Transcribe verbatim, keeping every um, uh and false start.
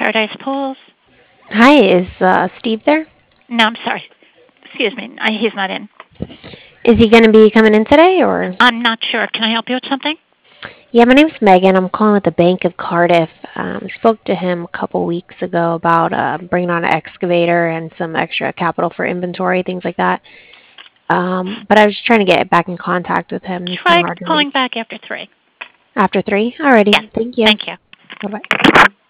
Paradise Pools. Hi, is uh, Steve there? No, I'm sorry. Excuse me. I, he's not in. Is he going to be coming in today or? I'm not sure. Can I help you with something? Yeah, my name's Megan. I'm calling with the Bank of Cardiff. Um, spoke to him a couple weeks ago about uh, bringing on an excavator and some extra capital for inventory, things like that. Um, but I was just trying to get back in contact with him. He's kind Try of hard to calling reach. back after three. After three? Yes. Alrighty. Thank you. Thank you. Bye bye.